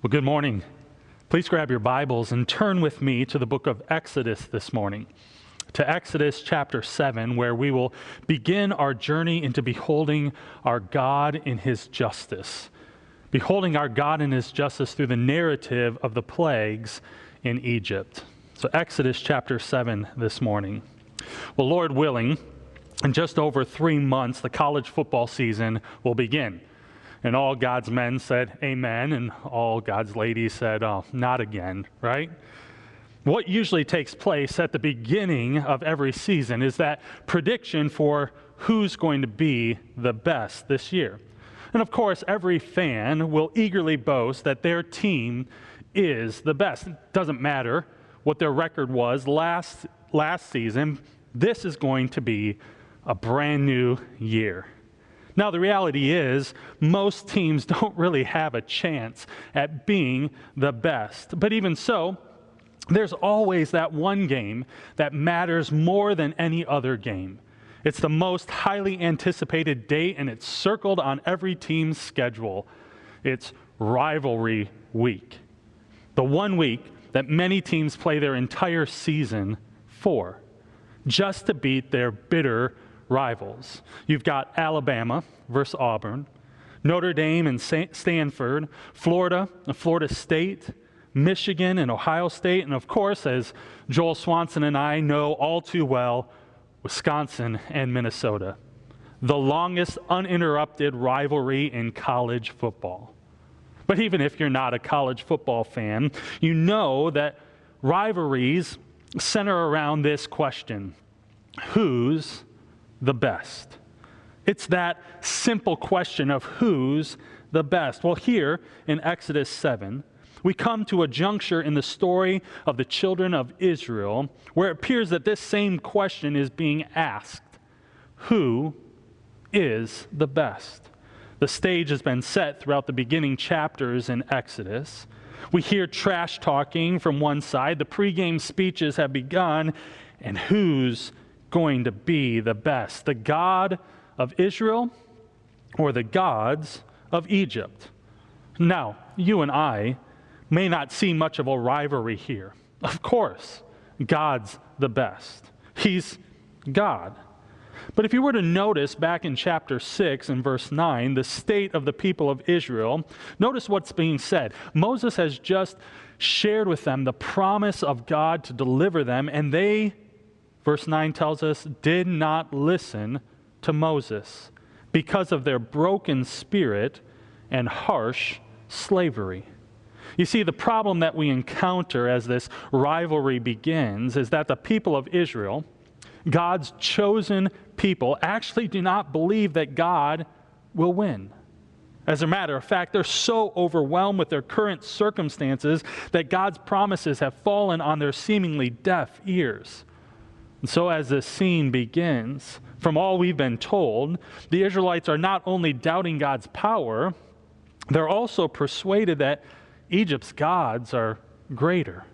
Well, good morning. Please grab your Bibles and turn with me to the book of Exodus this morning, to Exodus chapter 7, where we will begin our journey into beholding our God in his justice, beholding our God in his justice through the narrative of the plagues in Egypt. So Exodus chapter 7 this morning. Well, Lord willing, in just over 3 months, the college football season will begin. And all God's men said, amen, and all God's ladies said, oh, not again, right? What usually takes place at the beginning of every season is that prediction for who's going to be the best this year. And of course, every fan will eagerly boast that their team is the best. It doesn't matter what their record was last season. This is going to be a brand new year. Now, the reality is, most teams don't really have a chance at being the best. But even so, there's always that one game that matters more than any other game. It's the most highly anticipated date, and it's circled on every team's schedule. It's rivalry week. The 1 week that many teams play their entire season for, just to beat their bitter rivals. You've got Alabama versus Auburn, Notre Dame and Stanford, Florida and Florida State, Michigan and Ohio State, and of course, as Joel Swanson and I know all too well, Wisconsin and Minnesota. The longest uninterrupted rivalry in college football. But even if you're not a college football fan, you know that rivalries center around this question: who's the best? It's that simple question of who's the best. Well, here in Exodus 7, we come to a juncture in the story of the children of Israel where it appears that this same question is being asked: who is the best? The stage has been set throughout the beginning chapters in Exodus. We hear trash talking from one side, the pregame speeches have begun, and who's going to be the best? The God of Israel or the gods of Egypt? Now, you and I may not see much of a rivalry here. Of course, God's the best. He's God. But if you were to notice back in chapter 6 and verse 9, the state of the people of Israel, notice what's being said. Moses has just shared with them the promise of God to deliver them, and they, verse 9 tells us, did not listen to Moses because of their broken spirit and harsh slavery. You see, the problem that we encounter as this rivalry begins is that the people of Israel, God's chosen people, actually do not believe that God will win. As a matter of fact, they're so overwhelmed with their current circumstances that God's promises have fallen on their seemingly deaf ears. And so as this scene begins, from all we've been told, the Israelites are not only doubting God's power, they're also persuaded that Egypt's gods are greater.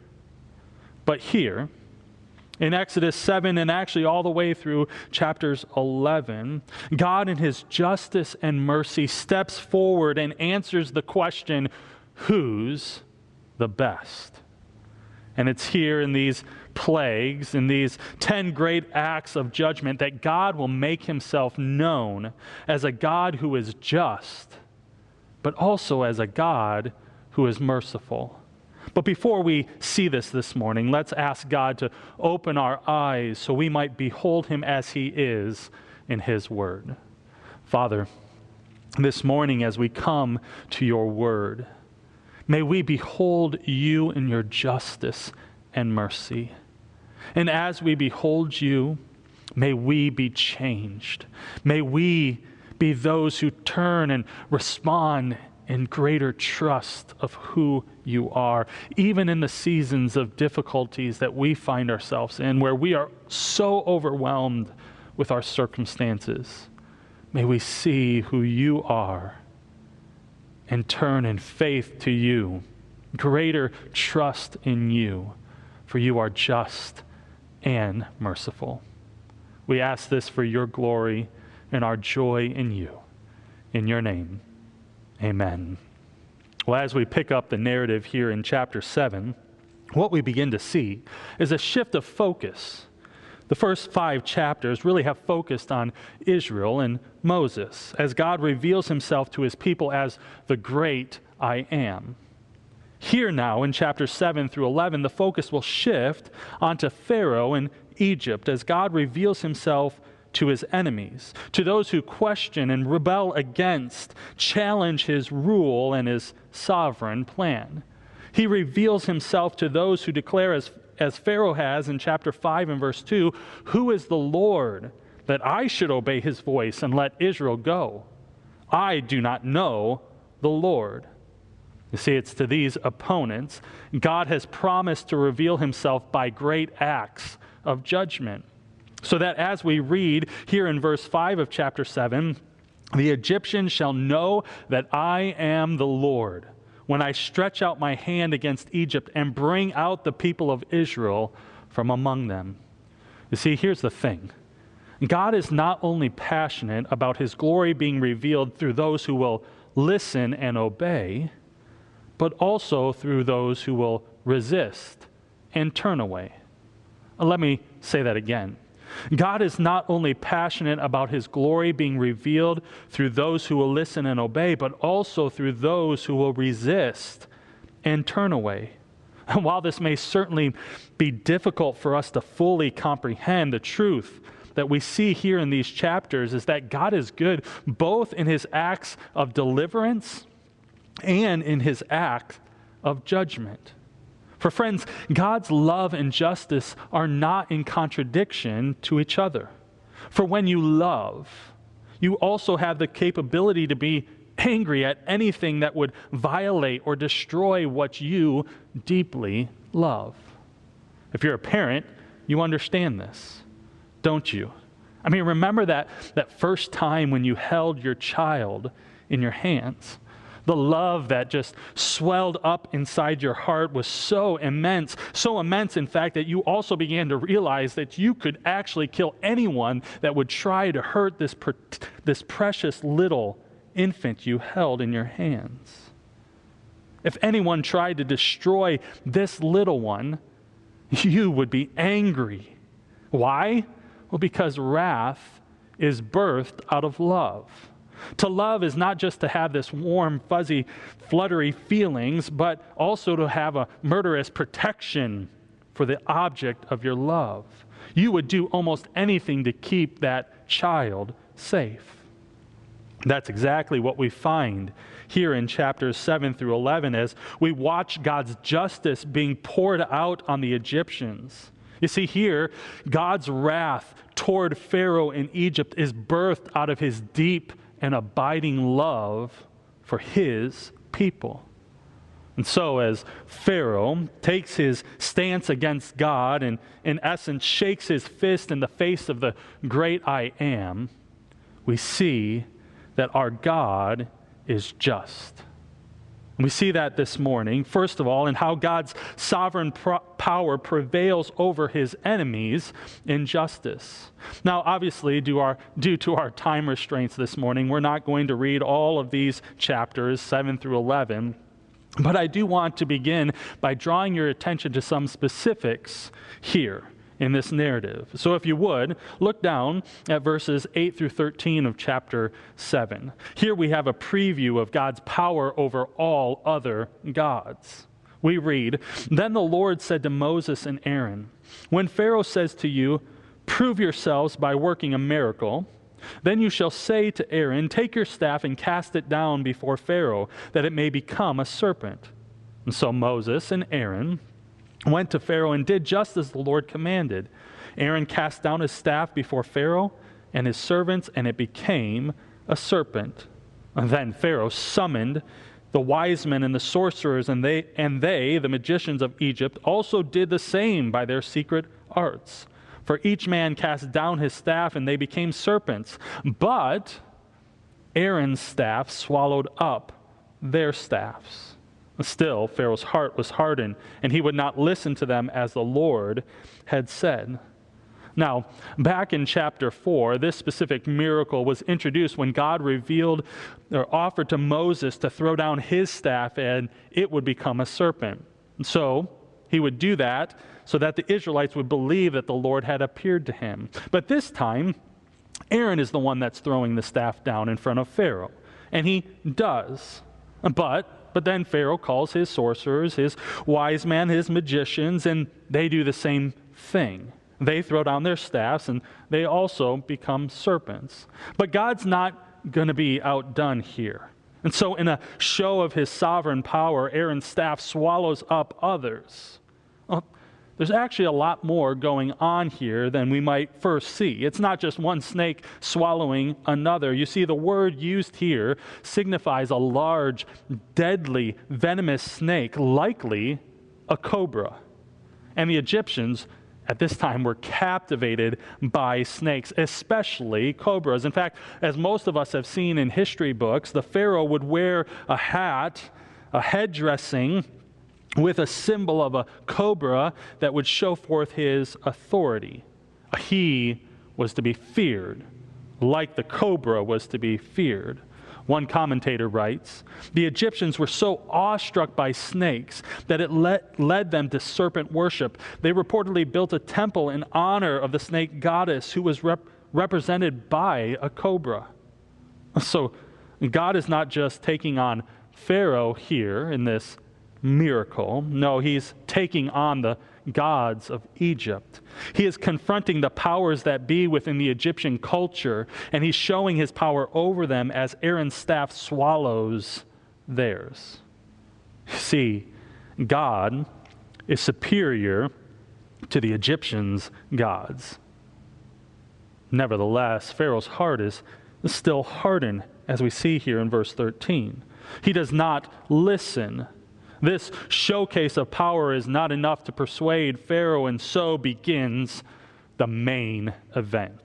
But here, in Exodus 7 and actually all the way through chapters 11, God in his justice and mercy steps forward and answers the question, who's the best? And it's here in these plagues, in these 10 great acts of judgment, that God will make himself known as a God who is just, but also as a God who is merciful. But before we see this morning, let's ask God to open our eyes so we might behold him as he is in his word. Father, this morning as we come to your word, may we behold you in your justice and mercy. And as we behold you, may we be changed. May we be those who turn and respond in greater trust of who you are, even in the seasons of difficulties that we find ourselves in, where we are so overwhelmed with our circumstances. May we see who you are and turn in faith to you, greater trust in you, for you are just and merciful. We ask this for your glory and our joy in you. In your name, amen. Well, as we pick up the narrative here in chapter 7, what we begin to see is a shift of focus. The first 5 chapters really have focused on Israel and Moses, as God reveals himself to his people as the great I am. Here now, in chapters 7 through 11, the focus will shift onto Pharaoh and Egypt, as God reveals himself to his enemies, to those who question and rebel against, challenge his rule and his sovereign plan. He reveals himself to those who declare, as Pharaoh has in chapter 5 and verse 2, "Who is the Lord, that I should obey his voice and let Israel go? I do not know the Lord." You see, it's to these opponents God has promised to reveal himself by great acts of judgment. So that as we read here in verse 5 of chapter 7, "The Egyptians shall know that I am the Lord, when I stretch out my hand against Egypt and bring out the people of Israel from among them." You see, here's the thing. God is not only passionate about his glory being revealed through those who will listen and obey, but also through those who will resist and turn away. Let me say that again. God is not only passionate about his glory being revealed through those who will listen and obey, but also through those who will resist and turn away. And while this may certainly be difficult for us to fully comprehend, the truth that we see here in these chapters is that God is good both in his acts of deliverance and in his act of judgment. For friends, God's love and justice are not in contradiction to each other. For when you love, you also have the capability to be angry at anything that would violate or destroy what you deeply love. If you're a parent, you understand this, don't you? I mean, remember that first time when you held your child in your hands. The love that just swelled up inside your heart was so immense, in fact, that you also began to realize that you could actually kill anyone that would try to hurt this precious little infant you held in your hands. If anyone tried to destroy this little one, you would be angry. Why? Well, because wrath is birthed out of love. To love is not just to have this warm, fuzzy, fluttery feelings, but also to have a murderous protection for the object of your love. You would do almost anything to keep that child safe. That's exactly what we find here in chapters 7 through 11 as we watch God's justice being poured out on the Egyptians. You see, here, God's wrath toward Pharaoh in Egypt is birthed out of his deep and abiding love for his people. And so as Pharaoh takes his stance against God and in essence shakes his fist in the face of the great I am, we see that our God is just. And we see that this morning, first of all, in how God's sovereign power prevails over his enemies in justice. Now, obviously, due to our time restraints this morning, we're not going to read all of these chapters, 7 through 11, but I do want to begin by drawing your attention to some specifics here in this narrative. So if you would, look down at verses 8 through 13 of chapter 7. Here we have a preview of God's power over all other gods. We read, "Then the Lord said to Moses and Aaron, 'When Pharaoh says to you, prove yourselves by working a miracle, then you shall say to Aaron, take your staff and cast it down before Pharaoh, that it may become a serpent.' And so Moses and Aaron went to Pharaoh and did just as the Lord commanded. Aaron cast down his staff before Pharaoh and his servants, and it became a serpent. And then Pharaoh summoned the wise men and the sorcerers, and they, the magicians of Egypt, also did the same by their secret arts. For each man cast down his staff, and they became serpents. But Aaron's staff swallowed up their staffs. Still, Pharaoh's heart was hardened, and he would not listen to them as the Lord had said. Now, back in chapter 4, this specific miracle was introduced when God revealed or offered to Moses to throw down his staff and it would become a serpent. And so he would do that so that the Israelites would believe that the Lord had appeared to him. But this time, Aaron is the one that's throwing the staff down in front of Pharaoh. And he does. But then Pharaoh calls his sorcerers, his wise men, his magicians, and they do the same thing. They throw down their staffs, and they also become serpents. But God's not going to be outdone here. And so in a show of his sovereign power, Aaron's staff swallows up others. Well, there's actually a lot more going on here than we might first see. It's not just one snake swallowing another. You see, the word used here signifies a large, deadly, venomous snake, likely a cobra. And the Egyptians at this time were captivated by snakes, especially cobras. In fact, as most of us have seen in history books, the Pharaoh would wear a hat, a headdressing with a symbol of a cobra that would show forth his authority. He was to be feared, like the cobra was to be feared. One commentator writes, the Egyptians were so awestruck by snakes that it led them to serpent worship. They reportedly built a temple in honor of the snake goddess who was represented by a cobra. So God is not just taking on Pharaoh here in this miracle. No, he's taking on the gods of Egypt. He is confronting the powers that be within the Egyptian culture, and he's showing his power over them as Aaron's staff swallows theirs. See, God is superior to the Egyptians' gods. Nevertheless, Pharaoh's heart is still hardened, as we see here in verse 13. He does not listen. This showcase of power is not enough to persuade Pharaoh, and so begins the main event.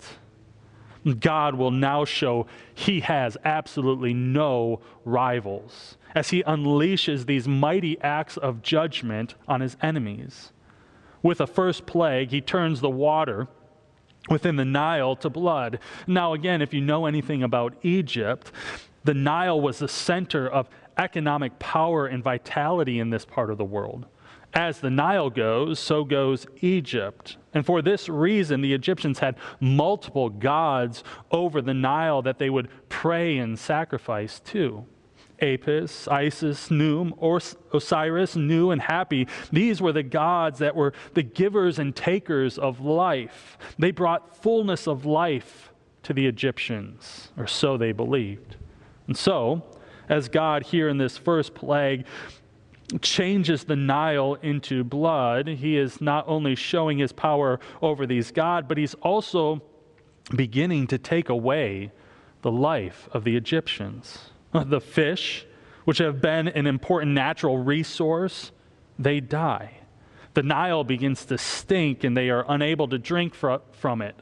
God will now show he has absolutely no rivals as he unleashes these mighty acts of judgment on his enemies. With the first plague, he turns the water within the Nile to blood. Now again, if you know anything about Egypt, the Nile was the center of economic power and vitality in this part of the world. As the Nile goes, so goes Egypt. And for this reason, the Egyptians had multiple gods over the Nile that they would pray and sacrifice to. Apis, Isis, Nu, Osiris, Nu, and Hapi. These were the gods that were the givers and takers of life. They brought fullness of life to the Egyptians, or so they believed. And so, as God here in this first plague changes the Nile into blood, he is not only showing his power over these gods, but he's also beginning to take away the life of the Egyptians. The fish, which have been an important natural resource, they die. The Nile begins to stink and they are unable to drink from it.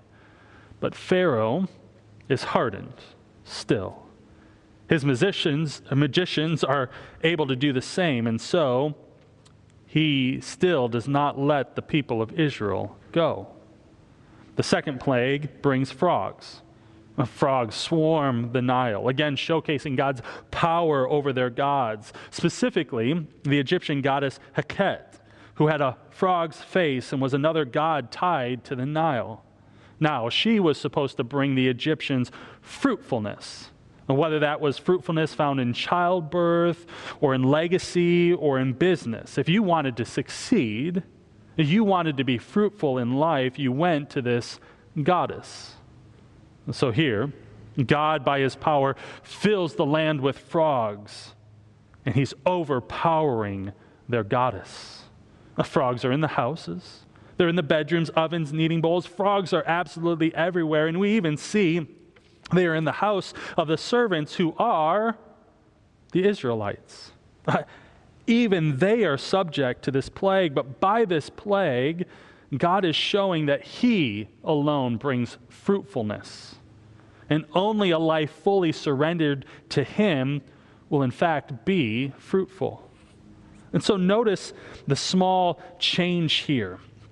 But Pharaoh is hardened still. His magicians are able to do the same, and so he still does not let the people of Israel go. The second plague brings frogs. Frogs swarm the Nile, again showcasing God's power over their gods, specifically the Egyptian goddess Heket, who had a frog's face and was another god tied to the Nile. Now, she was supposed to bring the Egyptians fruitfulness, whether that was fruitfulness found in childbirth or in legacy or in business. If you wanted to succeed, if you wanted to be fruitful in life, you went to this goddess. And so here, God, by his power, fills the land with frogs, and he's overpowering their goddess. The frogs are in the houses. They're in the bedrooms, ovens, kneading bowls. Frogs are absolutely everywhere, and we even see they are in the house of the servants who are the Israelites. Even they are subject to this plague, but by this plague, God is showing that he alone brings fruitfulness. And only a life fully surrendered to him will in fact be fruitful. And so notice the small change here.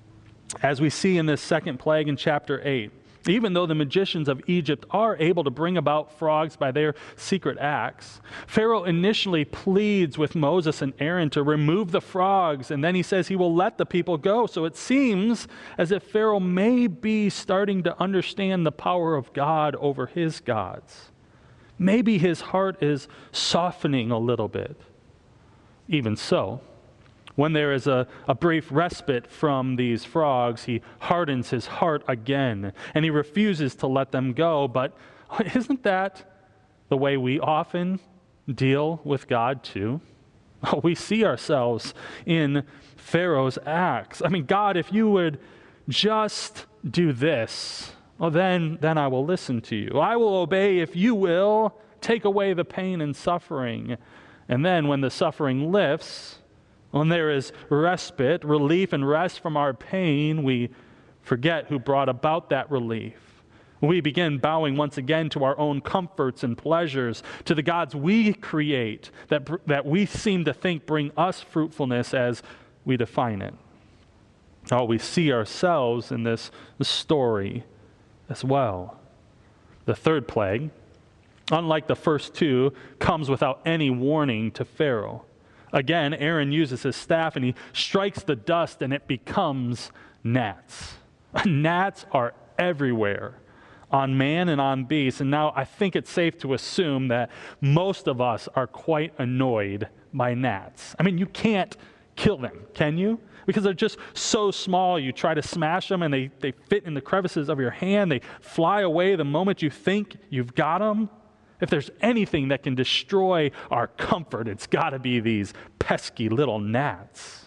As we see in this second plague in chapter 8, even though the magicians of Egypt are able to bring about frogs by their secret acts, Pharaoh initially pleads with Moses and Aaron to remove the frogs, and then he says he will let the people go. So it seems as if Pharaoh may be starting to understand the power of God over his gods. Maybe his heart is softening a little bit. Even so, when there is a brief respite from these frogs, he hardens his heart again, and he refuses to let them go. But isn't that the way we often deal with God too? We see ourselves in Pharaoh's acts. I mean, God, if you would just do this, well, then I will listen to you. I will obey if you will take away the pain and suffering. And then when the suffering lifts, when there is respite, relief, and rest from our pain, we forget who brought about that relief. We begin bowing once again to our own comforts and pleasures, to the gods we create that we seem to think bring us fruitfulness as we define it. Oh, we see ourselves in this story as well. The third plague, unlike the first two, comes without any warning to Pharaoh. Again, Aaron uses his staff and he strikes the dust and it becomes gnats. Gnats are everywhere on man and on beast. And now I think it's safe to assume that most of us are quite annoyed by gnats. I mean, you can't kill them, can you? Because they're just so small. You try to smash them and they fit in the crevices of your hand. They fly away the moment you think you've got them. If there's anything that can destroy our comfort, it's got to be these pesky little gnats.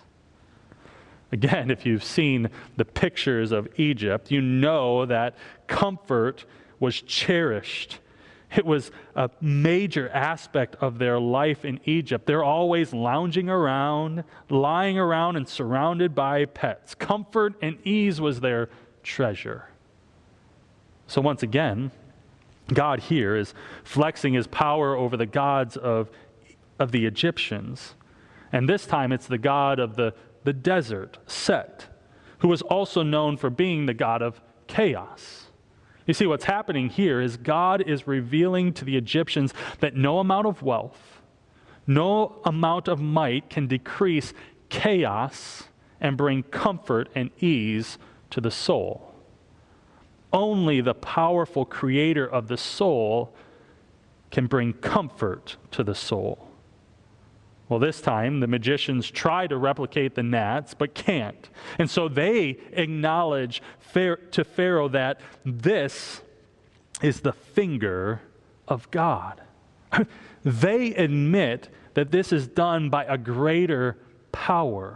Again, if you've seen the pictures of Egypt, you know that comfort was cherished. It was a major aspect of their life in Egypt. They're always lounging around, lying around, and surrounded by pets. Comfort and ease was their treasure. So once again, God here is flexing his power over the gods of the Egyptians. And this time it's the god of the desert, Set, who was also known for being the god of chaos. You see, what's happening here is God is revealing to the Egyptians that no amount of wealth, no amount of might can decrease chaos and bring comfort and ease to the soul. Only the powerful creator of the soul can bring comfort to the soul. Well, this time the magicians try to replicate the gnats, but can't. And so they acknowledge to Pharaoh that this is the finger of God. They admit that this is done by a greater power.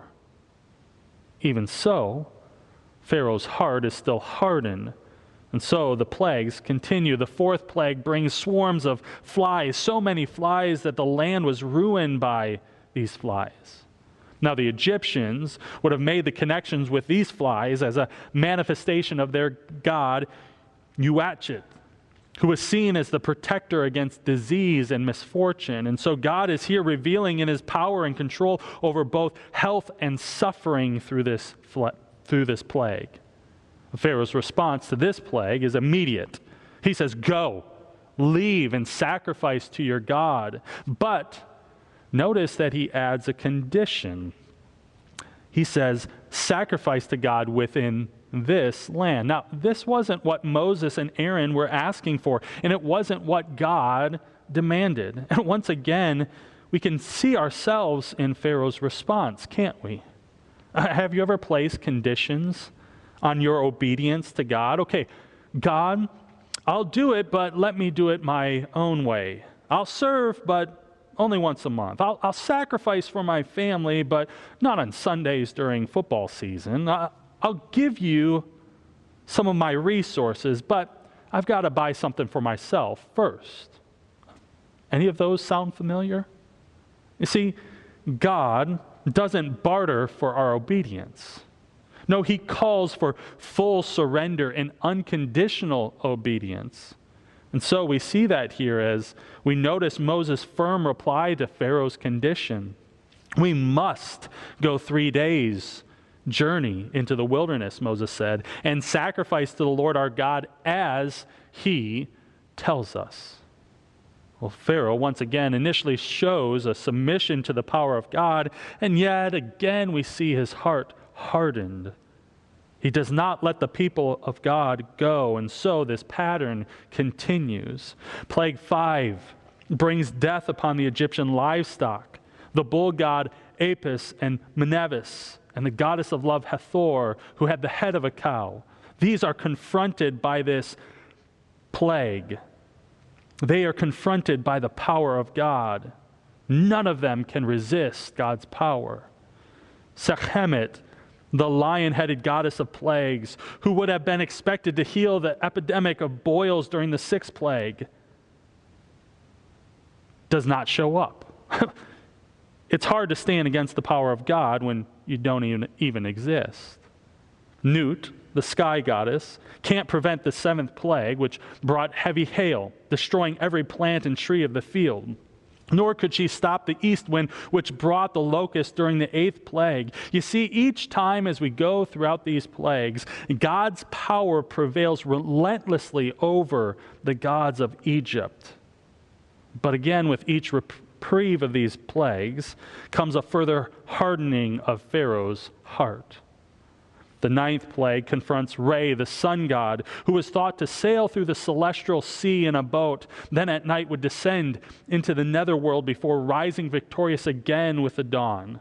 Even so, Pharaoh's heart is still hardened. And so the plagues continue. The fourth plague brings swarms of flies, so many flies that the land was ruined by these flies. Now the Egyptians would have made the connections with these flies as a manifestation of their god, Uatchet, who was seen as the protector against disease and misfortune. And so God is here revealing in his power and control over both health and suffering through this plague. Pharaoh's response to this plague is immediate. He says, "Go, leave, and sacrifice to your God." But notice that he adds a condition. He says, "Sacrifice to God within this land." Now, this wasn't what Moses and Aaron were asking for, and it wasn't what God demanded. And once again, we can see ourselves in Pharaoh's response, can't we? Have you ever placed conditions on your obedience to God? Okay, God, I'll do it, but let me do it my own way. I'll serve, but only once a month. I'll sacrifice for my family, but not on Sundays during football season. I'll give you some of my resources, but I've got to buy something for myself first. Any of those sound familiar? You see, God doesn't barter for our obedience. No, he calls for full surrender and unconditional obedience. And so we see that here as we notice Moses' firm reply to Pharaoh's condition. We must go 3 days journey into the wilderness, Moses said, and sacrifice to the Lord our God as he tells us. Well, Pharaoh, once again, initially shows a submission to the power of God, and yet again we see his heart hardened. He does not let the people of God go, and so this pattern continues. Plague 5 brings death upon the Egyptian livestock. The bull god Apis and Menevis, and the goddess of love Hathor, who had the head of a cow. These are confronted by this plague. They are confronted by the power of God. None of them can resist God's power. Sekhmet, the lion-headed goddess of plagues, who would have been expected to heal the epidemic of boils during the 6th plague, does not show up. It's hard to stand against the power of God when you don't even exist. Nut, the sky goddess, can't prevent the 7th plague, which brought heavy hail, destroying every plant and tree of the field. Nor could she stop the east wind, which brought the locust during the 8th plague. You see, each time as we go throughout these plagues, God's power prevails relentlessly over the gods of Egypt. But again, with each reprieve of these plagues comes a further hardening of Pharaoh's heart. The 9th plague confronts Re, the sun god, who was thought to sail through the celestial sea in a boat, then at night would descend into the netherworld before rising victorious again with the dawn.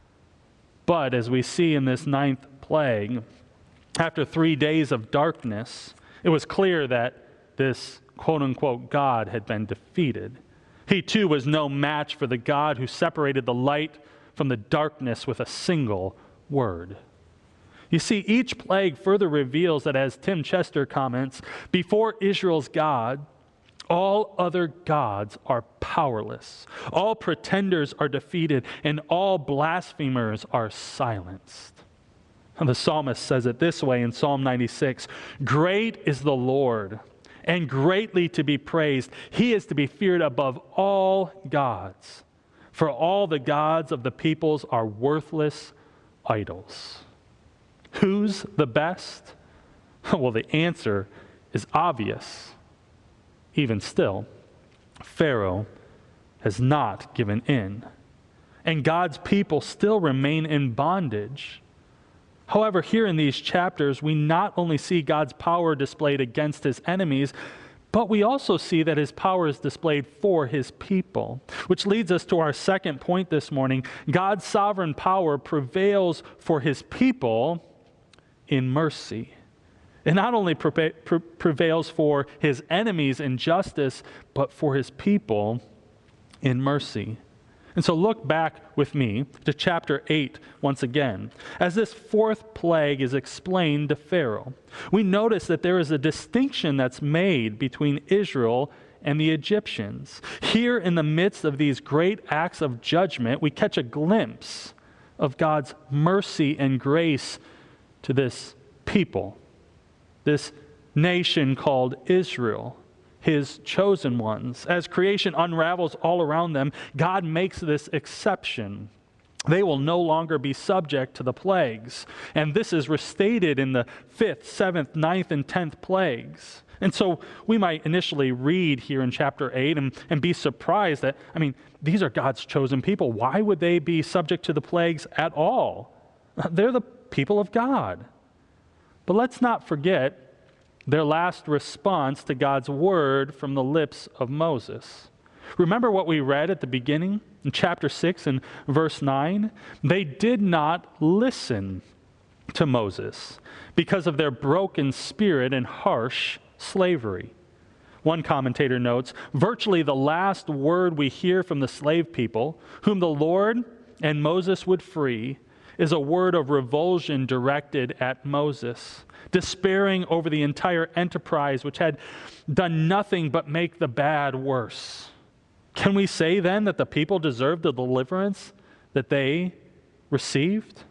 But as we see in this 9th plague, after 3 days of darkness, it was clear that this quote-unquote God had been defeated. He too was no match for the God who separated the light from the darkness with a single word. You see, each plague further reveals that, as Tim Chester comments, before Israel's God, all other gods are powerless. All pretenders are defeated, and all blasphemers are silenced. And the psalmist says it this way in Psalm 96, "Great is the Lord, and greatly to be praised. He is to be feared above all gods. For all the gods of the peoples are worthless idols." Who's the best? Well, the answer is obvious. Even still, Pharaoh has not given in, and God's people still remain in bondage. However, here in these chapters, we not only see God's power displayed against his enemies, but we also see that his power is displayed for his people, which leads us to our second point this morning. God's sovereign power prevails for his people in mercy. It not only prevails for his enemies in justice, but for his people in mercy. And so look back with me to chapter 8 once again. As this 4th plague is explained to Pharaoh, we notice that there is a distinction that's made between Israel and the Egyptians. Here in the midst of these great acts of judgment, we catch a glimpse of God's mercy and grace to this people, this nation called Israel, his chosen ones. As creation unravels all around them, God makes this exception. They will no longer be subject to the plagues. And this is restated in the 5th, 7th, 9th, and 10th plagues. And so we might initially read here in chapter 8 and be surprised that, these are God's chosen people. Why would they be subject to the plagues at all? They're the people of God. But let's not forget their last response to God's word from the lips of Moses. Remember what we read at the beginning in chapter 6 and verse 9? They did not listen to Moses because of their broken spirit and harsh slavery. One commentator notes, virtually the last word we hear from the slave people, whom the Lord and Moses would free, is a word of revulsion directed at Moses, despairing over the entire enterprise, which had done nothing but make the bad worse. Can we say then that the people deserved the deliverance that they received?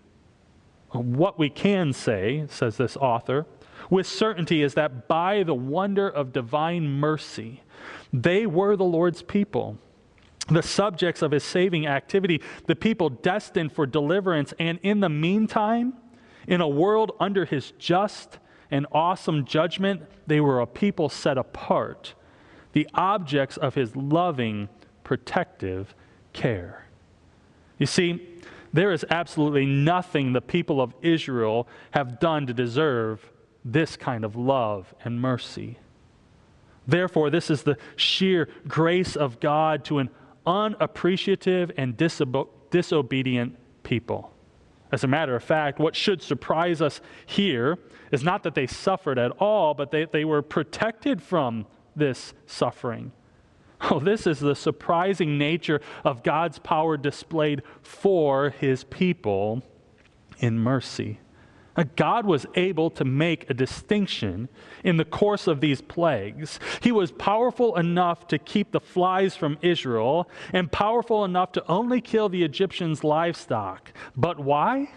What we can say, says this author, with certainty is that by the wonder of divine mercy, they were the Lord's people, the subjects of his saving activity, the people destined for deliverance, and in the meantime, In a world under his just and awesome judgment, they were a people set apart, the objects of his loving, protective care. You see, there is absolutely nothing the people of Israel have done to deserve this kind of love and mercy. Therefore, this is the sheer grace of God to an unappreciative and disobedient people. As a matter of fact, what should surprise us here is not that they suffered at all, but they were protected from this suffering. Oh, this is the surprising nature of God's power displayed for his people in mercy. God was able to make a distinction in the course of these plagues. He was powerful enough to keep the flies from Israel and powerful enough to only kill the Egyptians' livestock. But why?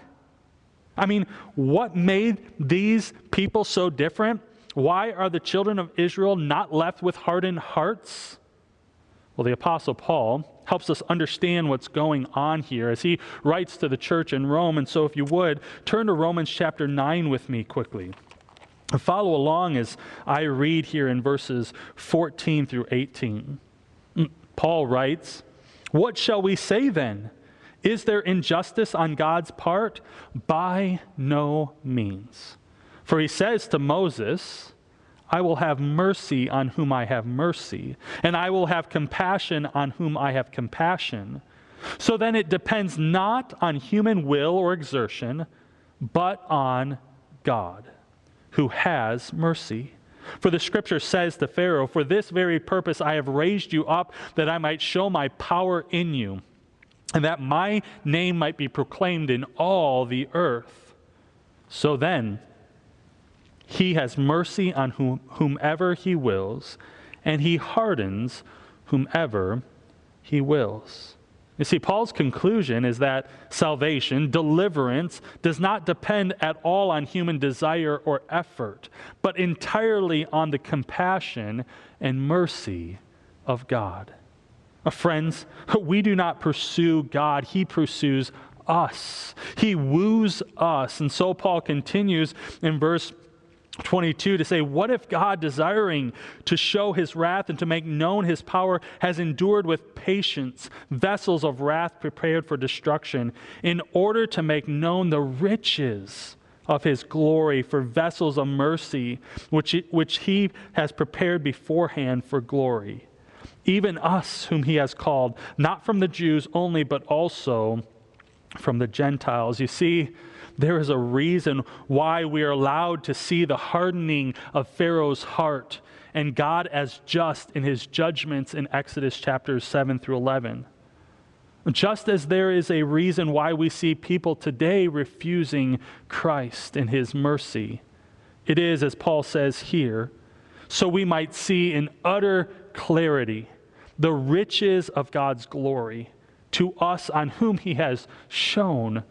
I mean, what made these people so different? Why are the children of Israel not left with hardened hearts? Well, the Apostle Paul helps us understand what's going on here as he writes to the church in Rome. And so if you would, turn to Romans chapter 9 with me quickly. Follow along as I read here in verses 14 through 18. Paul writes, "What shall we say then? Is there injustice on God's part? By no means. For he says to Moses, I will have mercy on whom I have mercy, and I will have compassion on whom I have compassion. So then it depends not on human will or exertion, but on God, who has mercy. For the scripture says to Pharaoh, for this very purpose I have raised you up, that I might show my power in you, and that my name might be proclaimed in all the earth. So then, he has mercy on whomever he wills, and he hardens whomever he wills." You see, Paul's conclusion is that salvation, deliverance, does not depend at all on human desire or effort, but entirely on the compassion and mercy of God. Friends, we do not pursue God, he pursues us. He woos us. And so Paul continues in verse 22 to say, what if God, desiring to show his wrath and to make known his power, has endured with patience vessels of wrath prepared for destruction, in order to make known the riches of his glory for vessels of mercy, which he has prepared beforehand for glory? Even us whom he has called, not from the Jews only, but also from the Gentiles. You see, there is a reason why we are allowed to see the hardening of Pharaoh's heart and God as just in his judgments in Exodus chapters 7 through 11. Just as there is a reason why we see people today refusing Christ in his mercy, it is, as Paul says here, so we might see in utter clarity the riches of God's glory to us on whom he has shown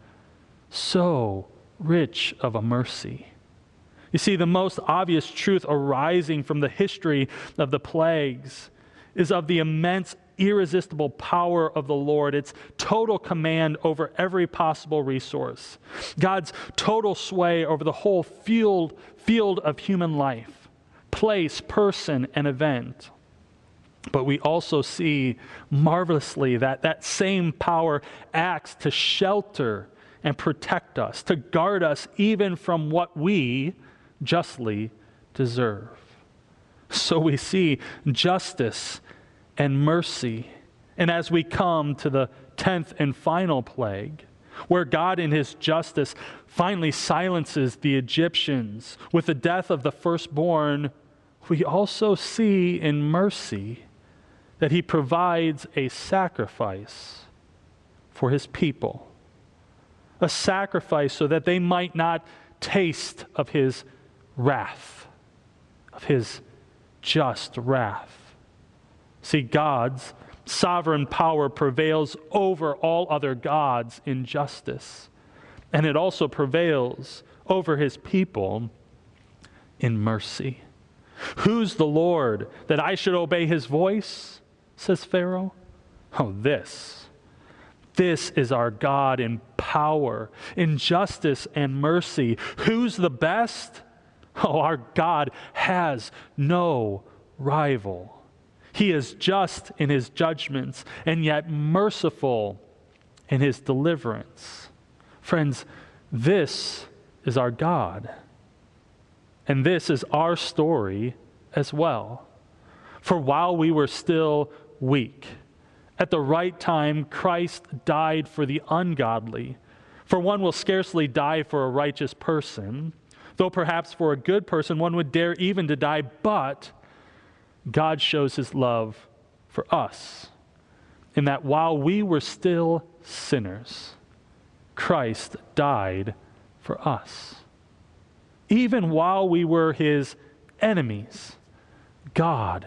so rich of a mercy. You see, the most obvious truth arising from the history of the plagues is of the immense, irresistible power of the Lord, its total command over every possible resource, God's total sway over the whole field of human life, place, person, and event. But we also see marvelously that same power acts to shelter and protect us, to guard us even from what we justly deserve. So we see justice and mercy. And as we come to the 10th and final plague, where God in his justice finally silences the Egyptians with the death of the firstborn, we also see in mercy that he provides a sacrifice for his people. A sacrifice so that they might not taste of his wrath, of his just wrath. See, God's sovereign power prevails over all other gods in justice, and it also prevails over his people in mercy. Who's the Lord that I should obey his voice? Says Pharaoh. Oh, this This is our God in power, in justice and mercy. Who's the best? Oh, our God has no rival. He is just in his judgments and yet merciful in his deliverance. Friends, this is our God. And this is our story as well. For while we were still weak, at the right time, Christ died for the ungodly. For one will scarcely die for a righteous person, though perhaps for a good person one would dare even to die, but God shows his love for us, in that while we were still sinners, Christ died for us. Even while we were his enemies, God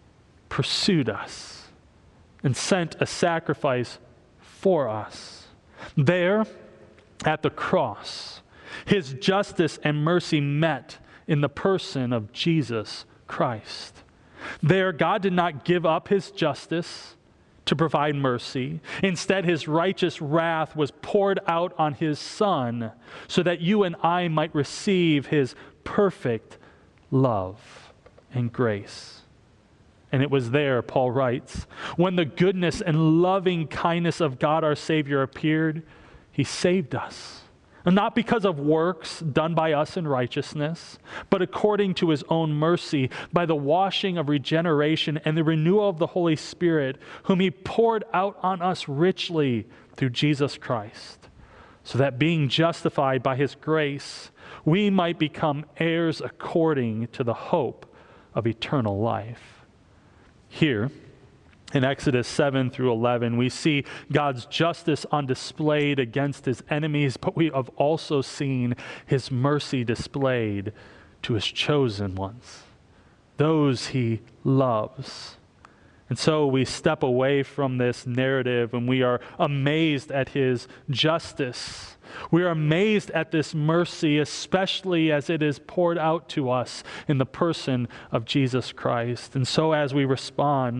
pursued us and sent a sacrifice for us. There, at the cross, his justice and mercy met in the person of Jesus Christ. There, God did not give up his justice to provide mercy. Instead, his righteous wrath was poured out on his Son so that you and I might receive his perfect love and grace. And it was there, Paul writes, when the goodness and loving kindness of God our Savior appeared, he saved us. And not because of works done by us in righteousness, but according to his own mercy, by the washing of regeneration and the renewal of the Holy Spirit, whom he poured out on us richly through Jesus Christ, so that being justified by his grace, we might become heirs according to the hope of eternal life. Here, in Exodus 7 through 11, we see God's justice on display against his enemies, but we have also seen his mercy displayed to his chosen ones, those he loves. And so we step away from this narrative and we are amazed at his justice. We are amazed at this mercy, especially as it is poured out to us in the person of Jesus Christ. And so as we respond,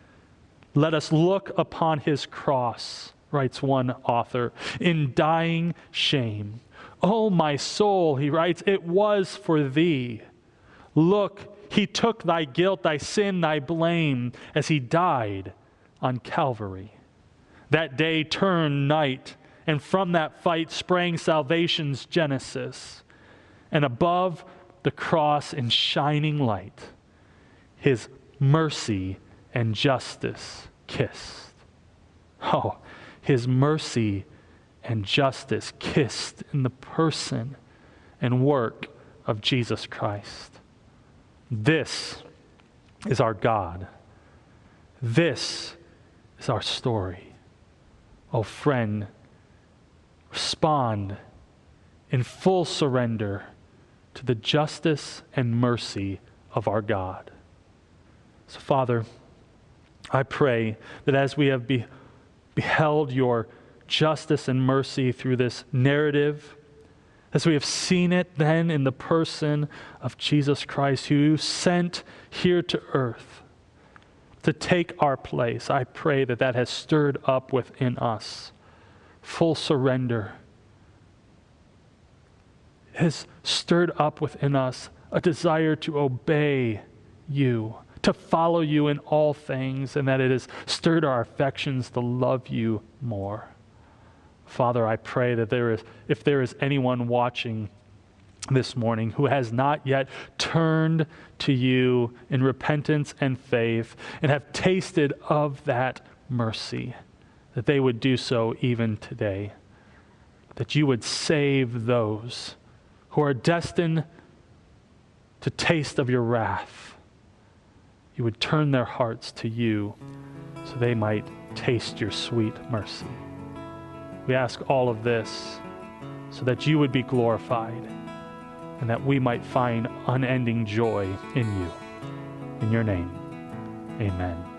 let us look upon his cross, writes one author, in dying shame. Oh, my soul, he writes, it was for thee. Look, he took thy guilt, thy sin, thy blame, as he died on Calvary. That day turned night, and from that fight sprang salvation's genesis. And above the cross in shining light, his mercy and justice kissed. Oh, his mercy and justice kissed in the person and work of Jesus Christ. This is our God. This is our story. Oh, friend, respond in full surrender to the justice and mercy of our God. So, Father, I pray that as we have beheld your justice and mercy through this narrative, as we have seen it then in the person of Jesus Christ, who you sent here to earth to take our place, I pray that that has stirred up within us full surrender. It has stirred up within us a desire to obey you, to follow you in all things, and that it has stirred our affections to love you more. Father, I pray that if there is anyone watching this morning who has not yet turned to you in repentance and faith and have tasted of that mercy, that they would do so even today. That you would save those who are destined to taste of your wrath. You would turn their hearts to you so they might taste your sweet mercy. We ask all of this so that you would be glorified and that we might find unending joy in you. In your name, amen.